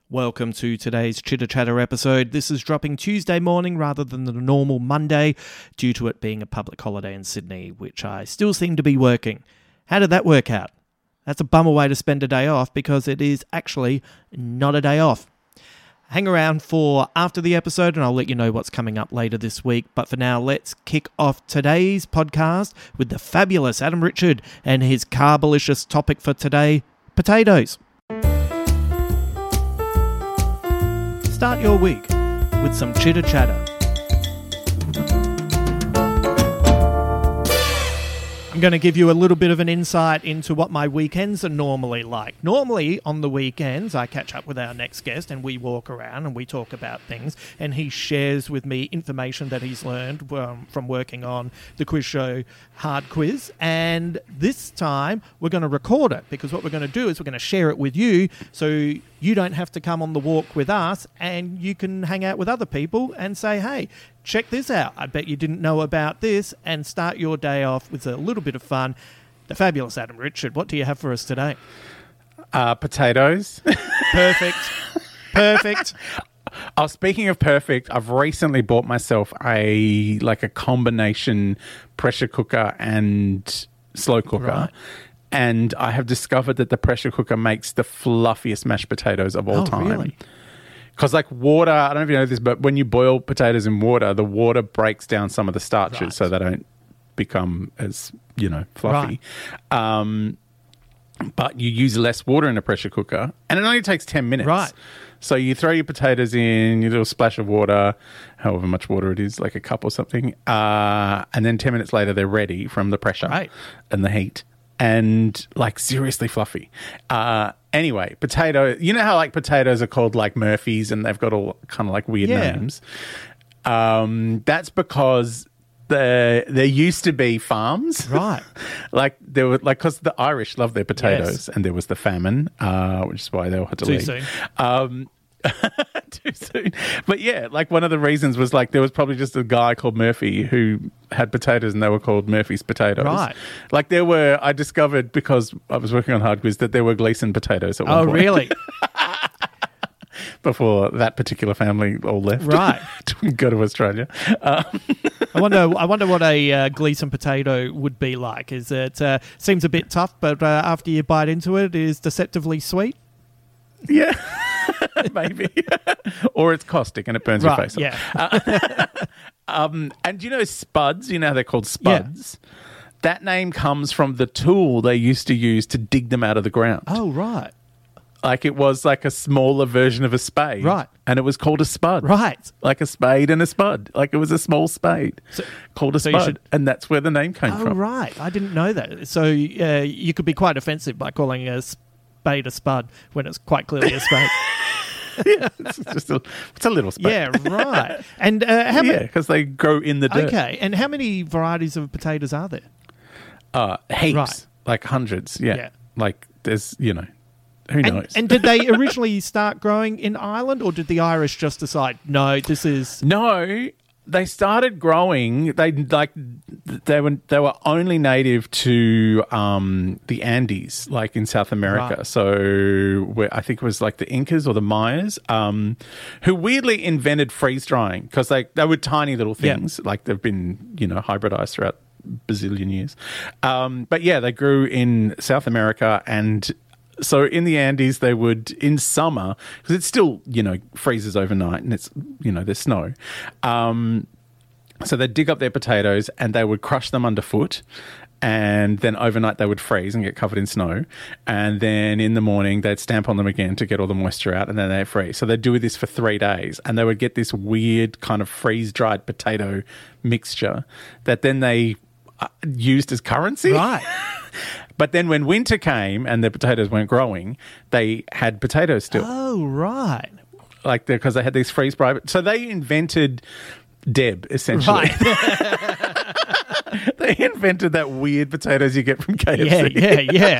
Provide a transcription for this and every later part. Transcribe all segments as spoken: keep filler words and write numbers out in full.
Welcome to today's Chitter Chatter episode. This is dropping Tuesday morning rather than the normal Monday due to it being a public holiday in Sydney, which I still seem to be working. How did that work out? That's a bummer way to spend a day off because it is actually not a day off. Hang around for after the episode and I'll let you know what's coming up later this week. But for now, let's kick off today's podcast with the fabulous Adam Richard and his carbalicious topic for today, potatoes. Start your week with some chitter chatter. I'm going to give you a little bit of an insight into what my weekends are normally like. Normally, on the weekends, I catch up with our next guest and we walk around and we talk about things and he shares with me information that he's learned um, from working on the quiz show Hard Quiz. And this time, we're going to record it because what we're going to do is we're going to share it with you so you don't have to come on the walk with us and you can hang out with other people and say, hey, check this out. I bet you didn't know about this, and start your day off with a little bit of fun. The fabulous Adam Richard, what do you have for us today? Uh, potatoes. Perfect. Perfect. Oh, speaking of perfect, I've recently bought myself a like a combination pressure cooker and slow cooker. Right. And I have discovered that the pressure cooker makes the fluffiest mashed potatoes of all oh, time. Really? Because like water, I don't know if you know this, but when you boil potatoes in water, the water breaks down some of the starches right. so they don't become as, you know, fluffy. Right. Um, but you use less water in a pressure cooker and it only takes ten minutes. Right. So you throw your potatoes in, you do a splash of water, however much water it is, like a cup or something. Uh, and then ten minutes later, they're ready from the pressure right. and the heat. And like seriously fluffy. Uh, anyway, potato, you know how like potatoes are called like Murphy's and they've got all kind of like weird yeah. names? Um, that's because the, there used to be farms. Right. like there were like, because the Irish love their potatoes yes. and there was the famine, uh, which is why they all had to Too leave. soon. Um, Too soon. But yeah, like one of the reasons was like there was probably just a guy called Murphy who had potatoes and they were called Murphy's potatoes. Right. Like there were, I discovered because I was working on Hard Quiz that there were Gleason potatoes at one oh, point. Oh, really? Before that particular family all left. Right. to go to Australia. Um, I wonder I wonder what a uh, Gleason potato would be like. Is it, uh, seems a bit tough, but uh, after you bite into it, it is deceptively sweet? Yeah. Maybe. Or it's caustic and it burns right, your face off. Yeah. Uh, um, and do you know spuds? You know how they're called spuds? Yeah. That name comes from the tool they used to use to dig them out of the ground. Oh, right. Like it was like a smaller version of a spade. Right. And it was called a spud. Right. Like a spade and a spud. Like it was a small spade so, called a so spud. Should... And that's where the name came oh, from. Oh, right. I didn't know that. So uh, you could be quite offensive by calling a spade a spud when it's quite clearly a spade. Yeah, it's just a, it's a little spade. Yeah, right. And uh, how many? Yeah, because they grow in the dirt. Okay, and how many varieties of potatoes are there? Uh, heaps, right. like hundreds. Yeah. yeah, like there's you know, who and, knows? And did they originally start growing in Ireland, or did the Irish just decide no, this is no? They started growing. They like they were they were only native to um, the Andes, like in South America. Right. So where, I think it was like the Incas or the Mayas, um, who weirdly invented freeze drying because they they were tiny little things. Yep. Like they've been you know hybridized throughout bazillion years. Um, but yeah, they grew in South America and. So in the Andes, they would, in summer, because it still, you know, freezes overnight and it's, you know, there's snow. Um, so they'd dig up their potatoes and they would crush them underfoot. And then overnight they would freeze and get covered in snow. And then in the morning they'd stamp on them again to get all the moisture out and then they'd freeze. So they'd do this for three days and they would get this weird kind of freeze-dried potato mixture that then they uh, used as currency. Right. But then when winter came and the potatoes weren't growing, they had potatoes still. Oh, right. Like because they had these freeze dried. So they invented Deb, essentially. Right. They invented that weird potatoes you get from K F C. Yeah, yeah, yeah.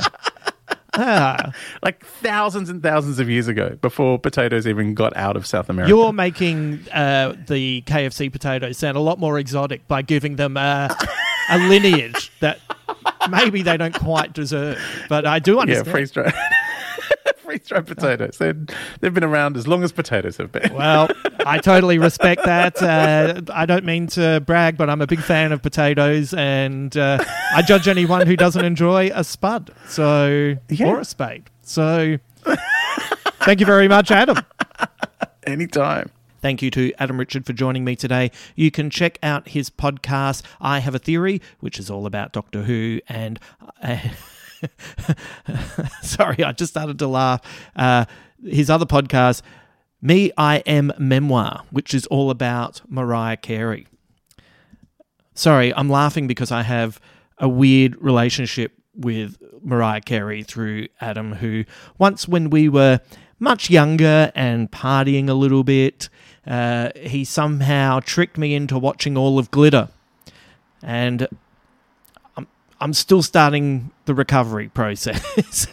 Ah. Like thousands and thousands of years ago, before potatoes even got out of South America. You're making uh, the K F C potatoes sound a lot more exotic by giving them uh, a lineage that maybe they don't quite deserve. But I do understand. Yeah, freeze dried. freeze-dried potatoes. They've, they've been around as long as potatoes have been. Well, I totally respect that. Uh, I don't mean to brag, but I'm a big fan of potatoes, and uh, I judge anyone who doesn't enjoy a spud so Yeah. or a spade. So thank you very much, Adam. Anytime. Thank you to Adam Richard for joining me today. You can check out his podcast, I Have a Theory, which is all about Doctor Who. And uh, sorry, I just started to laugh. Uh, his other podcast, Me, I Am Memoir, which is all about Mariah Carey. Sorry, I'm laughing because I have a weird relationship with Mariah Carey through Adam, who once when we were much younger and partying a little bit, uh, he somehow tricked me into watching all of Glitter. And I'm, I'm still starting the recovery process.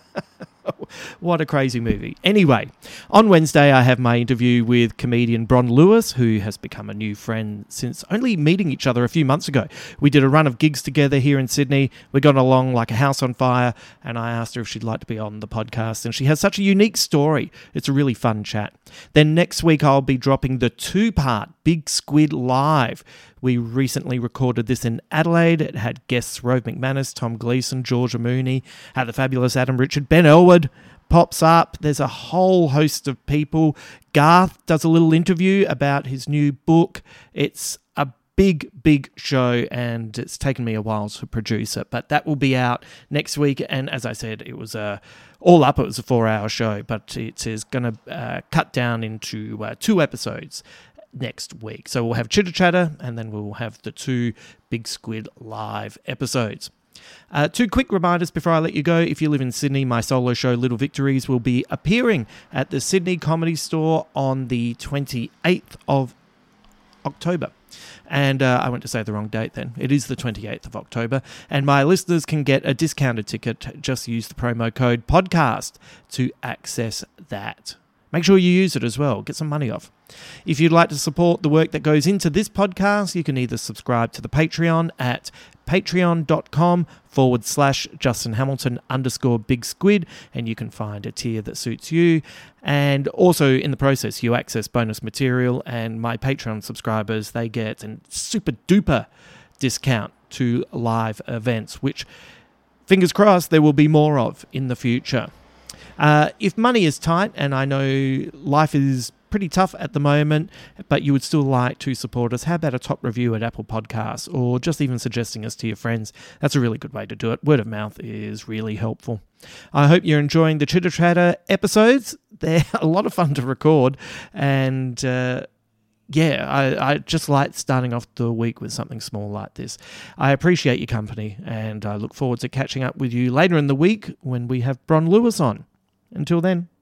What a crazy movie. Anyway, on Wednesday, I have my interview with comedian Bron Lewis, who has become a new friend since only meeting each other a few months ago. We did a run of gigs together here in Sydney. We got along like a house on fire, and I asked her if she'd like to be on the podcast, and she has such a unique story. It's a really fun chat. Then next week, I'll be dropping the two-part Big Squid Live. We recently recorded this in Adelaide. It had guests Rove McManus, Tom Gleeson, Georgia Mooney, had the fabulous Adam Richard, Ben Elwood pops up. There's a whole host of people. Garth does a little interview about his new book. It's a big, big show, and it's taken me a while to produce it, but that will be out next week. And as I said, it was a all up, it was a four-hour show, but it is going to uh, cut down into uh, two episodes next week. So we'll have Chitter Chatter, and then we'll have the two Big Squid Live episodes. Uh, two quick reminders before I let you go. If you live in Sydney, my solo show Little Victories will be appearing at the Sydney Comedy Store on the twenty-eighth of October. And uh, I went to say the wrong date then. It is the twenty-eighth of October. And my listeners can get a discounted ticket. Just use the promo code podcast to access that. Make sure you use it as well. Get some money off. If you'd like to support the work that goes into this podcast, you can either subscribe to the Patreon at patreon.com forward slash Justin Hamilton underscore Big Squid, and you can find a tier that suits you. And also in the process, you access bonus material, and my Patreon subscribers, they get a super duper discount to live events, which, fingers crossed, there will be more of in the future. Uh, if money is tight, and I know life is pretty tough at the moment, but you would still like to support us, how about a top review at Apple Podcasts, or just even suggesting us to your friends? That's a really good way to do it. Word of mouth is really helpful. I hope you're enjoying the Chitter Chatter episodes. They're a lot of fun to record, and uh, yeah, I, I just like starting off the week with something small like this. I appreciate your company, and I look forward to catching up with you later in the week when we have Bron Lewis on. Until then,